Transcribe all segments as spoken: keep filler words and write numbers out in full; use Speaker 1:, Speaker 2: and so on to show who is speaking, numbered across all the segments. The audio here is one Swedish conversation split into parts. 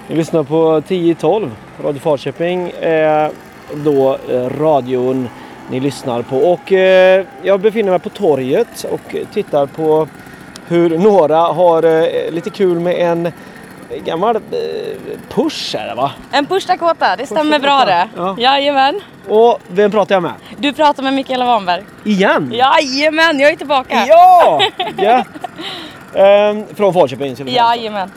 Speaker 1: Vi lyssnar på tio tolv. Radio Falköping är då radion ni lyssnar på. Och eh, jag befinner mig på torget och tittar på hur några har eh, lite kul med en gammal eh, push är det va?
Speaker 2: En push Dakota, det stämmer push bra det. Ja. Jajamän.
Speaker 1: Och vem pratar jag med?
Speaker 2: Du pratar med Mikaela Wanberg.
Speaker 1: Igen?
Speaker 2: Jajamän, jag är tillbaka.
Speaker 1: Ja! Ja. ehm, från Falköping.
Speaker 2: Jajamän.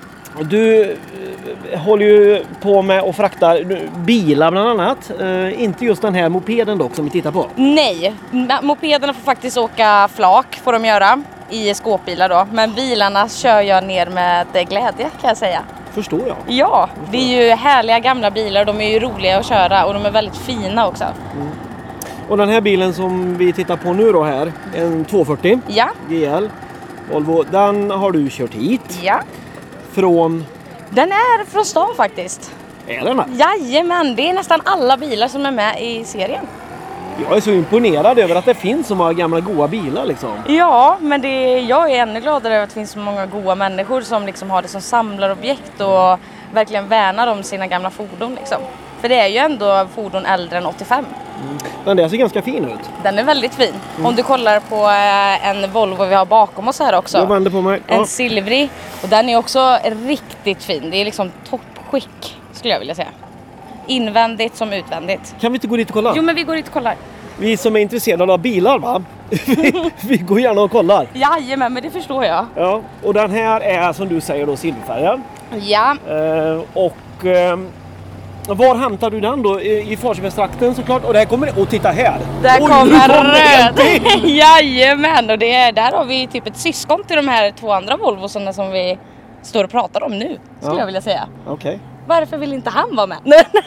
Speaker 1: Du eh, håller ju på med att frakta bilar bland annat. Eh, inte just den här mopeden dock som vi tittar på.
Speaker 2: Nej, mopederna får faktiskt åka flak får de göra i skåpbilar då. Men bilarna kör jag ner med glädje kan jag säga.
Speaker 1: Förstår jag.
Speaker 2: Ja, det är ju härliga gamla bilar. De är ju roliga att köra och de är väldigt fina också.
Speaker 1: Mm. Och den här bilen som vi tittar på nu då här, en tvåhundrafyrtio
Speaker 2: ja.
Speaker 1: G L Volvo, den har du kört hit.
Speaker 2: Ja.
Speaker 1: Från?
Speaker 2: Den är från stan faktiskt.
Speaker 1: Är den här?
Speaker 2: Jajamän, det är nästan alla bilar som är med i serien.
Speaker 1: Jag är så imponerad över att det finns så många gamla goda bilar liksom.
Speaker 2: Ja, men det, jag är ännu gladare över att det finns så många goda människor som liksom har det som samlarobjekt och verkligen värnar om sina gamla fordon liksom. För det är ju ändå fordon äldre än åttiofem.
Speaker 1: Mm. Den där ser ganska fin ut.
Speaker 2: Den är väldigt fin. Mm. Om du kollar på en Volvo vi har bakom oss här också.
Speaker 1: Jag vänder på mig. Ja.
Speaker 2: En silvrig. Och den är också riktigt fin. Det är liksom toppskick skulle jag vilja säga. Invändigt som utvändigt.
Speaker 1: Kan vi inte gå dit och kolla?
Speaker 2: Jo, men vi går dit och kollar.
Speaker 1: Vi som är intresserade av bilar va? vi, vi går gärna och kollar.
Speaker 2: Jajamän, men det förstår jag.
Speaker 1: Ja, och den här är som du säger då silverfärgad.
Speaker 2: Ja.
Speaker 1: Eh, och eh, var hämtar du den då? I, i Falköpingstrakten såklart. Och där kommer och titta här.
Speaker 2: Där
Speaker 1: Oj,
Speaker 2: kommer röd. Jajamän, och det är, där har vi typ ett syskon till de här två andra Volvosarna som vi står och pratar om nu, skulle
Speaker 1: ja.
Speaker 2: jag vilja säga.
Speaker 1: Okej. Okay.
Speaker 2: Varför vill inte han vara med?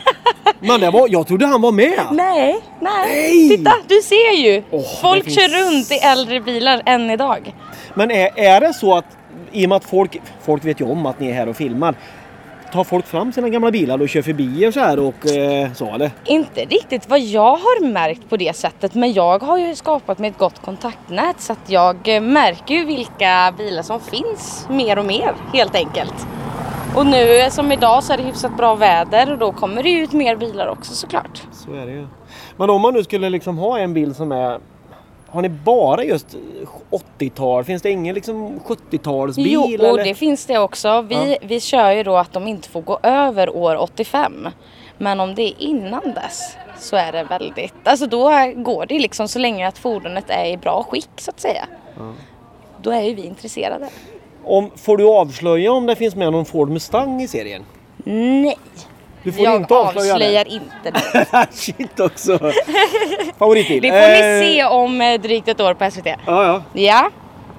Speaker 1: Men det var, jag trodde han var med.
Speaker 2: Nej, nej.
Speaker 1: nej.
Speaker 2: Titta, du ser ju.
Speaker 1: Oh,
Speaker 2: folk
Speaker 1: finns...
Speaker 2: kör runt i äldre bilar än idag.
Speaker 1: Men är, är det så att, i och med att folk, folk vet ju om att ni är här och filmar, tar folk fram sina gamla bilar och kör förbi och så här och eh, så eller?
Speaker 2: Inte riktigt vad jag har märkt på det sättet, men jag har ju skapat mig ett gott kontaktnät så att jag märker ju vilka bilar som finns mer och mer helt enkelt. Och nu som idag så är det hyfsat bra väder och då kommer det ut mer bilar också såklart.
Speaker 1: Så är det ju. Men om man nu skulle liksom ha en bil som är, har ni bara just åttiotal? Finns det ingen liksom sjuttiotalsbil?
Speaker 2: Jo, och
Speaker 1: eller?
Speaker 2: det finns det också. Vi, ja. vi kör ju då att de inte får gå över år åttiofem. Men om det är innan dess så är det väldigt, alltså då går det liksom så länge att fordonet är i bra skick så att säga. Ja. Då är ju vi intresserade.
Speaker 1: Om, får du avslöja om det finns med någon Ford Mustang i serien?
Speaker 2: Nej.
Speaker 1: Du får
Speaker 2: jag
Speaker 1: inte avslöja
Speaker 2: avslöjar
Speaker 1: det.
Speaker 2: inte det.
Speaker 1: Shit också. Favoritbil.
Speaker 2: Det får ni se om drygt ett år på S V T.
Speaker 1: Ja, ja.
Speaker 2: Ja.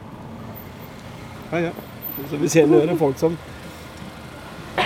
Speaker 1: Ja, ja. Så vi ser, nu är det folk som... Ja.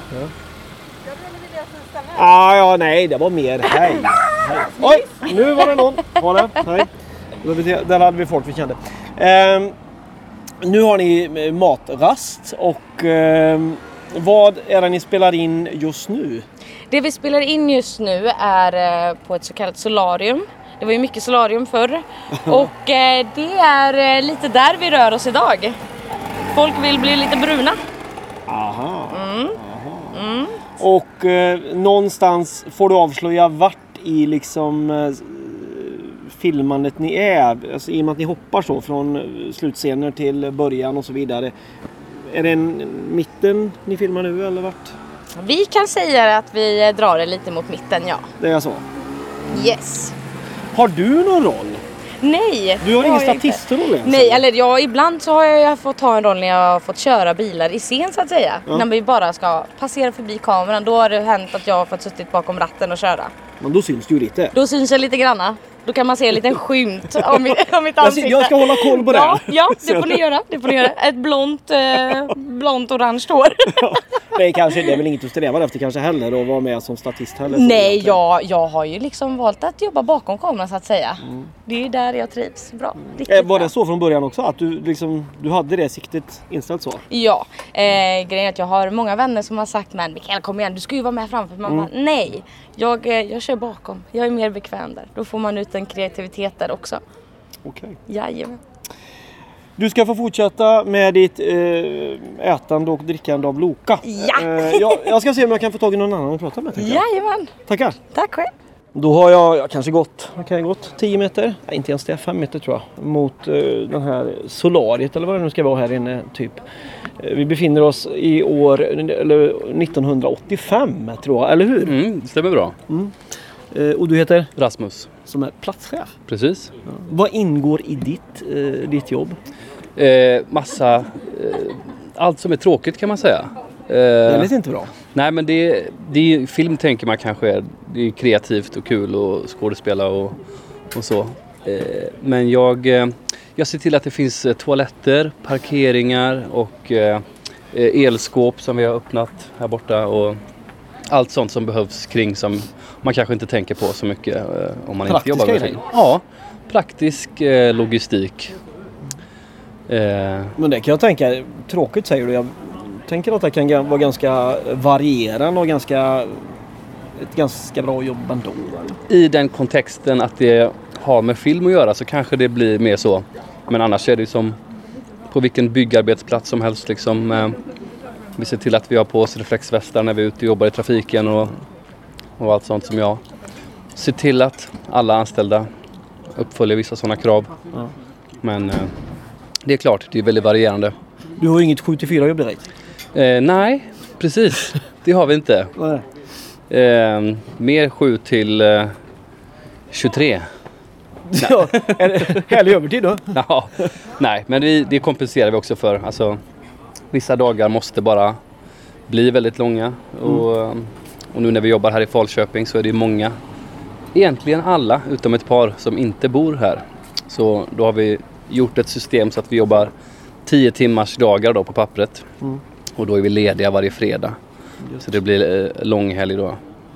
Speaker 1: Ah, ja, nej, det var mer. Hej. Hej. Oj, nu var det någon. Var det? Hej. Där hade vi folk vi kände. Um, nu har ni matrast och um, vad är det ni spelar in just nu?
Speaker 2: Det vi spelar in just nu är på ett så kallat solarium. Det var ju mycket solarium förr. Och det är lite där vi rör oss idag. Folk vill bli lite bruna.
Speaker 1: Aha.
Speaker 2: Mm.
Speaker 1: Aha.
Speaker 2: Mm.
Speaker 1: Och eh, någonstans får du avslöja vart i liksom eh, filmandet ni är. Alltså, i och med att ni hoppar så från slutscener till början och så vidare. Är det en mitten ni filmar nu eller vart?
Speaker 2: Vi kan säga att vi drar det lite mot mitten, ja.
Speaker 1: Det är så?
Speaker 2: Yes.
Speaker 1: Har du någon roll?
Speaker 2: Nej.
Speaker 1: Du har ingen statistroll ens?
Speaker 2: Nej, eller ja, ibland så har jag fått ta en roll när jag har fått köra bilar i scen så att säga. Ja. När vi bara ska passera förbi kameran. Då har det hänt att jag har fått suttit bakom ratten och köra.
Speaker 1: Men då syns du ju lite.
Speaker 2: Då syns jag lite granna. Då kan man se en liten skymt av mitt, av mitt ansikte.
Speaker 1: Jag ska hålla koll på det.
Speaker 2: Ja, ja det får ni göra. Det får ni göra. Ett blont, eh, blont orange hår.
Speaker 1: Ja, det, är kanske, det är väl inget att sträva efter kanske heller att vara med som statist heller.
Speaker 2: Nej, jag, jag har ju liksom valt att jobba bakom kameran så att säga. Mm. Det är ju där jag trivs bra.
Speaker 1: Mm. Var det så från början också? Att du, liksom, du hade det siktet inställt så?
Speaker 2: Ja, eh, grejen är att jag har många vänner som har sagt men Mikaela kom igen, du ska ju vara med framför. Man mm. bara, nej, jag, jag kör bakom. Jag är mer bekväm där. Då får man ut en kreativitet där också.
Speaker 1: Okej.
Speaker 2: Jajamän.
Speaker 1: Du ska få fortsätta med ditt eh, ätande och drickande av Loka.
Speaker 2: Ja.
Speaker 1: Eh, jag, jag ska se om jag kan få tag i någon annan att prata med.
Speaker 2: Jajamän.
Speaker 1: Tackar.
Speaker 2: Tack själv.
Speaker 1: Då har jag, jag kanske gått, kan jag gått tio meter, nej, inte ens det, fem meter tror jag, mot eh, den här solariet eller vad det nu ska vara här inne typ. Eh, vi befinner oss i år eller nittonhundraåttiofem tror jag, eller hur?
Speaker 3: Mm, det stämmer bra.
Speaker 1: Mm. Eh, och du heter?
Speaker 3: Rasmus.
Speaker 1: Som är platschef.
Speaker 3: Precis.
Speaker 1: Ja. Vad ingår i ditt, eh, ditt jobb?
Speaker 3: Eh, massa, eh, allt som är tråkigt kan man säga. Eh,
Speaker 1: Det är lite inte bra.
Speaker 3: Nej, men det, det är, film tänker man kanske är, det är kreativt och kul och skådespela och, och så. Eh, men jag, eh, jag ser till att det finns eh, toaletter, parkeringar och eh, elskåp som vi har öppnat här borta och allt sånt som behövs kring som man kanske inte tänker på så mycket eh, om man
Speaker 1: Praktiska
Speaker 3: inte jobbar med film. Ja, praktisk eh, logistik. Eh,
Speaker 1: Men det kan jag tänka, tråkigt säger du, jag tänker att det kan vara ganska varierande och ganska, ett ganska bra jobb ändå.
Speaker 3: I den kontexten att det har med film att göra så kanske det blir mer så. Men annars är det som på vilken byggarbetsplats som helst. Liksom, eh, vi ser till att vi har på oss reflexvästar när vi är ute och jobbar i trafiken och, och allt sånt som jag ser till att alla anställda uppföljer vissa sådana krav.
Speaker 1: Ja.
Speaker 3: Men eh, det är klart, det är väldigt varierande.
Speaker 1: Du har ju inget sju till fyra jobb direkt.
Speaker 3: Eh, nej, precis. Det har vi inte.
Speaker 1: Nej.
Speaker 3: Eh, mer sju till eh, tjugotre.
Speaker 1: Ja, en härlig övertid då.
Speaker 3: Ja, nej, men vi, det kompenserar vi också för. Alltså, vissa dagar måste bara bli väldigt långa. Och, och nu när vi jobbar här i Falköping så är det många, egentligen alla utom ett par som inte bor här. Så då har vi gjort ett system så att vi jobbar tio timmars dagar då på pappret. Mm. Och då är vi lediga varje fredag. Just. Så det blir eh, långhelg då.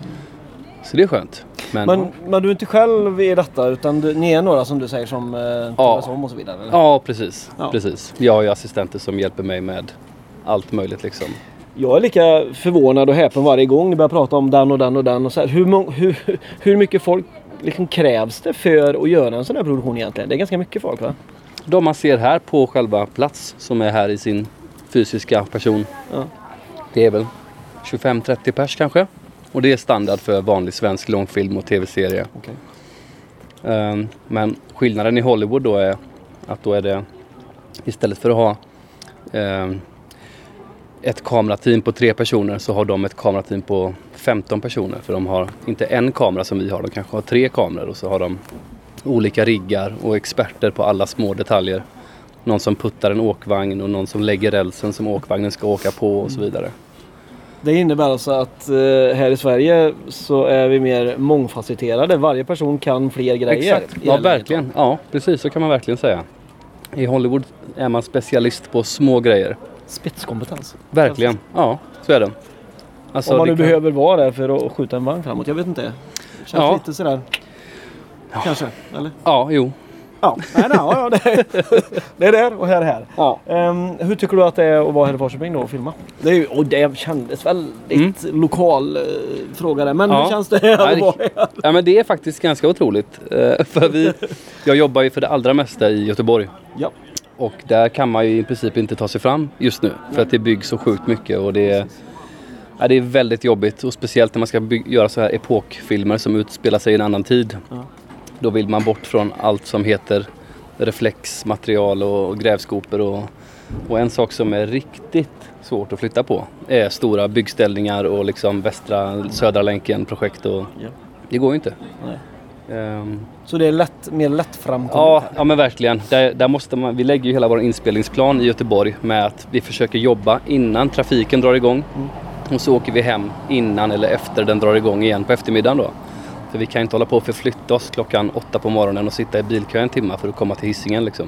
Speaker 3: Så det är skönt. Men,
Speaker 1: men, men du är inte själv i detta utan du, ni är några som du säger som eh,
Speaker 3: ja.
Speaker 1: om och så vidare? Eller?
Speaker 3: Ja, precis.
Speaker 1: Ja.
Speaker 3: precis. Jag har ju assistenter som hjälper mig med allt möjligt liksom.
Speaker 1: Jag är lika förvånad och häpen varje gång ni börjar prata om den och den och den. Och så här. Hur, må- hur, hur mycket folk liksom krävs det för att göra en sån här produktion egentligen? Det är ganska mycket folk, va?
Speaker 3: De man ser här på själva plats som är här i sin fysiska person.
Speaker 1: Ja.
Speaker 3: Det är väl tjugofem till trettio pers kanske. Och det är standard för vanlig svensk långfilm och tv-serie.
Speaker 1: Okay.
Speaker 3: Um, men skillnaden i Hollywood då är att då är det istället för att ha um, ett kamerateam på tre personer så har de ett kamerateam på femton personer. För de har inte en kamera som vi har, de kanske har tre kameror och så har de olika riggar och experter på alla små detaljer. Någon som puttar en åkvagn och någon som lägger rälsen som åkvagnen ska åka på och så vidare.
Speaker 1: Det innebär alltså att eh, här i Sverige så är vi mer mångfacetterade. Varje person kan fler grejer.
Speaker 3: Exakt, ja verkligen. Ja, precis så kan man verkligen säga. I Hollywood är man specialist på små grejer.
Speaker 1: Spetskompetens.
Speaker 3: Verkligen, ja så är det. Alltså,
Speaker 1: om man nu
Speaker 3: det kan...
Speaker 1: behöver vara där för att skjuta en vagn framåt, jag vet inte. Det känns
Speaker 3: ja.
Speaker 1: lite sådär. Ja. Kanske, eller?
Speaker 3: Ja, jo.
Speaker 1: Ja, nej, nej, ja, det, är, det är där och här är här.
Speaker 3: Ja.
Speaker 1: Um, hur tycker du att det är att vara här i Falköping då och filma? Det är ju, och det kändes väldigt mm. lokal uh, fråga där. Men ja. Hur känns det här att vara här?
Speaker 3: Ja, men det är faktiskt ganska otroligt. Uh, för vi, jag jobbar ju för det allra mesta i Göteborg.
Speaker 1: Ja.
Speaker 3: Och där kan man ju i princip inte ta sig fram just nu. För att det byggs så sjukt mycket och det är, ja, det är väldigt jobbigt. Och speciellt när man ska bygga, göra så här epokfilmer som utspelar sig i en annan tid. Ja. Då vill man bort från allt som heter reflexmaterial och grävskopor. Och, och en sak som är riktigt svårt att flytta på är stora byggställningar och liksom västra södra länken projekt. Och ja. Det går ju inte.
Speaker 1: Nej.
Speaker 3: Um,
Speaker 1: så det är lätt, mer lätt framkomligt?
Speaker 3: Ja, ja men verkligen. Där, där måste man, vi lägger ju hela vår inspelningsplan i Göteborg med att vi försöker jobba innan trafiken drar igång. Mm. Och så åker vi hem innan eller efter den drar igång igen på eftermiddagen då. För vi kan inte hålla på och förflytta oss klockan åtta på morgonen och sitta i bilkö en timme för att komma till Hisingen liksom.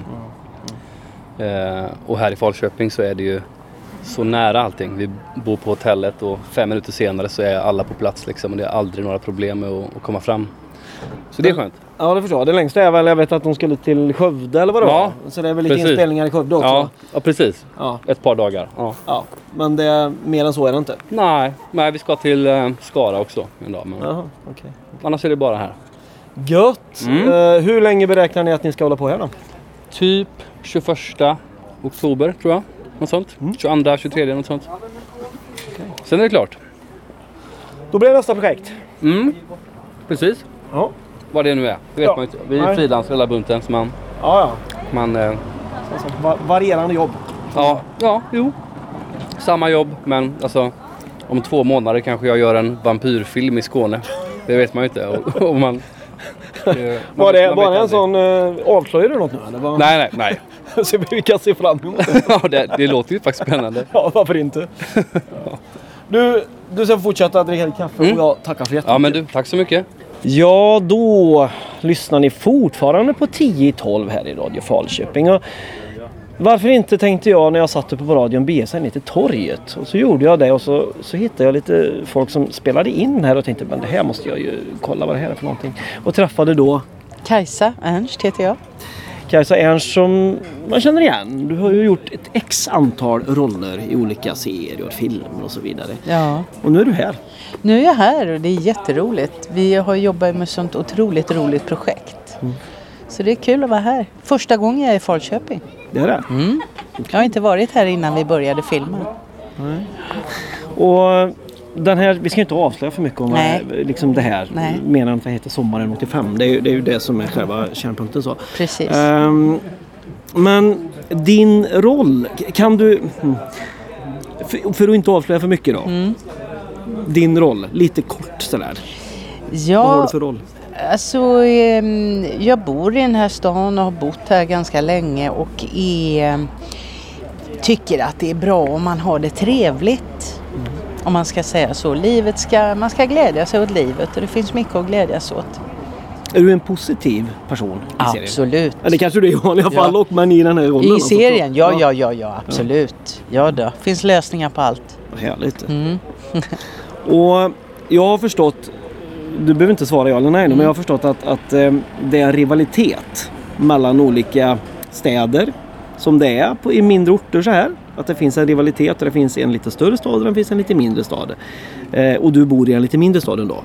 Speaker 3: Mm. Mm. Eh, och här i Falköping så är det ju så nära allting. Vi bor på hotellet och fem minuter senare så är alla på plats liksom. Och det är aldrig några problem med att, att komma fram. Så det är skönt.
Speaker 1: Ja, det förstår jag. Det längsta är väl, jag vet att de skulle till Skövde eller vad det
Speaker 3: ja,
Speaker 1: var. Så det är väl lite
Speaker 3: precis.
Speaker 1: Inspelningar i Skövde också.
Speaker 3: Ja, ja precis. Ja. Ett par dagar. Ja.
Speaker 1: Ja, men det är, mer än så är det inte.
Speaker 3: Nej, nej vi ska till eh, Skara också en dag. Men
Speaker 1: Aha, okay, okay.
Speaker 3: Annars är det bara här.
Speaker 1: Gött! Mm. Uh, hur länge beräknar ni att ni ska hålla på här då?
Speaker 3: Typ tjugoförsta oktober tror jag. Något sånt.
Speaker 1: Mm.
Speaker 3: tjugoandra, tjugotredje, något sånt. Okay. Sen är det klart.
Speaker 1: Då blir det nästa projekt.
Speaker 3: Mm, precis.
Speaker 1: Ja.
Speaker 3: Vad det nu är, det vet
Speaker 1: Ja.
Speaker 3: man inte. Vi är frilansare hela bunten, så man...
Speaker 1: Ja, ja.
Speaker 3: man eh,
Speaker 1: Alltså, va- varierande jobb.
Speaker 3: ja, ja, jo. Samma jobb, men alltså... Om två månader kanske jag gör en vampyrfilm i Skåne. Det vet man ju inte. Och, och man, det,
Speaker 1: Var
Speaker 3: man,
Speaker 1: det,
Speaker 3: man
Speaker 1: var det en
Speaker 3: aldrig.
Speaker 1: sån... Uh, avslöjar du något nu? Eller var...
Speaker 3: Nej, nej, nej.
Speaker 1: Så vi kan se fram emot det.
Speaker 3: Ja, det, det låter ju faktiskt spännande.
Speaker 1: Ja, varför inte? Du, du ska fortsätta dricka kaffe
Speaker 3: Mm.
Speaker 1: och jag tackar för jättemycket.
Speaker 3: Ja, men du, tack så mycket.
Speaker 1: Ja, då lyssnar ni fortfarande på tio i tolv här i Radio Falköping. Och varför inte, tänkte jag när jag satt uppe på radion, bege sig ner till torget. Och så gjorde jag det och så, så hittade jag lite folk som spelade in här och tänkte, men det här måste jag ju kolla vad det här är för någonting. Och träffade då
Speaker 4: Kajsa Ernst heter jag.
Speaker 1: Kajsa Ernst som man känner igen. Du har ju gjort ett x antal roller i olika serier och filmer och så vidare.
Speaker 4: Ja.
Speaker 1: Och nu är du här.
Speaker 4: Nu är jag här och det är jätteroligt. Vi har jobbat med sånt otroligt roligt projekt.
Speaker 1: Mm.
Speaker 4: Så det är kul att vara här. Första gången jag är i Falköping.
Speaker 1: Det är det.
Speaker 4: Mm. Jag har inte varit här innan vi började filma.
Speaker 1: Nej. Och den här, vi ska inte avslöja för mycket om
Speaker 4: Nej.
Speaker 1: liksom det här.
Speaker 4: Nej.
Speaker 1: Menar att det heter Sommaren åttiofem. Det är, ju, det är ju det som är själva kärnpunkten. Så.
Speaker 4: Precis.
Speaker 1: Um, men din roll, kan du... hmm, För, för att inte avslöja för mycket då.
Speaker 4: Mm.
Speaker 1: Din roll, lite kort sådär.
Speaker 4: Ja,
Speaker 1: Vad har du för roll?
Speaker 4: alltså ehm, jag bor i den här stan och har bott här ganska länge och är, tycker att det är bra om man har det trevligt.
Speaker 1: Mm.
Speaker 4: Om man ska säga så. Livet ska, man ska glädja sig åt livet och det finns mycket att glädjas åt.
Speaker 1: Är du en positiv person i serien?
Speaker 4: Absolut.
Speaker 1: Ja, det kanske du är i vanliga fall
Speaker 4: Ja.
Speaker 1: och men i den här rollen.
Speaker 4: I serien, ja, ja, ja, ja, absolut. Ja då, finns lösningar på allt.
Speaker 1: Vad härligt.
Speaker 4: Mm.
Speaker 1: Och jag har förstått, du behöver inte svara ja eller nej, mm. men jag har förstått att, att eh, det är en rivalitet mellan olika städer som det är på, i mindre orter så här. Att det finns en rivalitet och det finns en lite större stad och det finns en lite mindre stad. Eh, och du bor i en lite mindre stad ändå.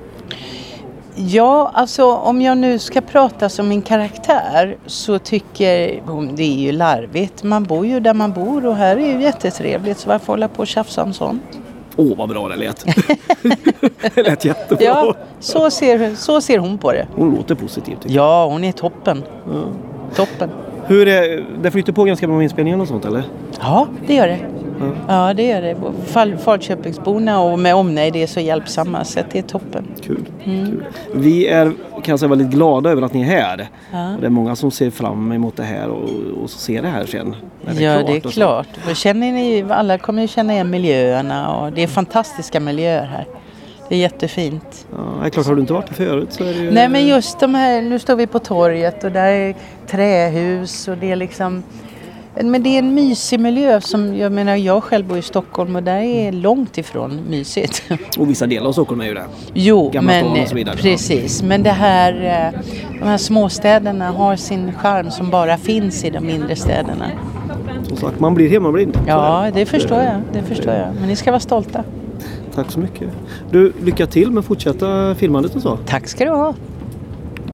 Speaker 4: Ja, alltså om jag nu ska prata som min karaktär så tycker hon det är ju larvigt. Man bor ju där man bor och här är ju jättetrevligt så varför hålla på och tjafsa om sånt?
Speaker 1: Åh, oh, vad bra det lät. Det lät jättebra.
Speaker 4: Ja, så ser, så ser hon på det.
Speaker 1: Hon låter positiv tycker
Speaker 4: Ja, hon är toppen.
Speaker 1: jag. Ja.
Speaker 4: Toppen.
Speaker 1: Hur är, det flyter på ganska bra med inspelningen och sånt eller?
Speaker 4: Ja, det gör det.
Speaker 1: Ja.
Speaker 4: Ja, det gör det. Fal- Falköpingsborna och med omnejd är så hjälpsamma så att det är toppen.
Speaker 1: Kul.
Speaker 4: Mm.
Speaker 1: Kul. Vi är kan jag säga väldigt glada över att ni är här.
Speaker 4: Ja.
Speaker 1: Och det är många som ser fram emot det här och, och så ser det här sen. när
Speaker 4: Ja, det är
Speaker 1: och så.
Speaker 4: klart. Och känner ni, alla kommer ju känna igen miljöerna och det är fantastiska miljöer här. Det är jättefint.
Speaker 1: Ja, det är klart, har du inte varit här förut så är det ju...
Speaker 4: Nej, men just de här, nu står vi på torget och där är trähus och det är liksom, men det är en mysig miljö som, jag menar jag själv bor i Stockholm och där är långt ifrån mysigt.
Speaker 1: Och vissa delar av Stockholm är ju det.
Speaker 4: Jo,
Speaker 1: Gamla
Speaker 4: men
Speaker 1: stan och så vidare.
Speaker 4: precis. Men det här, eh, de här småstäderna har sin charm som bara finns i de mindre städerna.
Speaker 1: Som sagt, man blir hemmablind.
Speaker 4: Ja, det förstår jag. Det förstår jag. Men ni ska vara stolta.
Speaker 1: Tack så mycket. Du, lycka till med fortsätta filmandet och så.
Speaker 4: Tack ska du ha.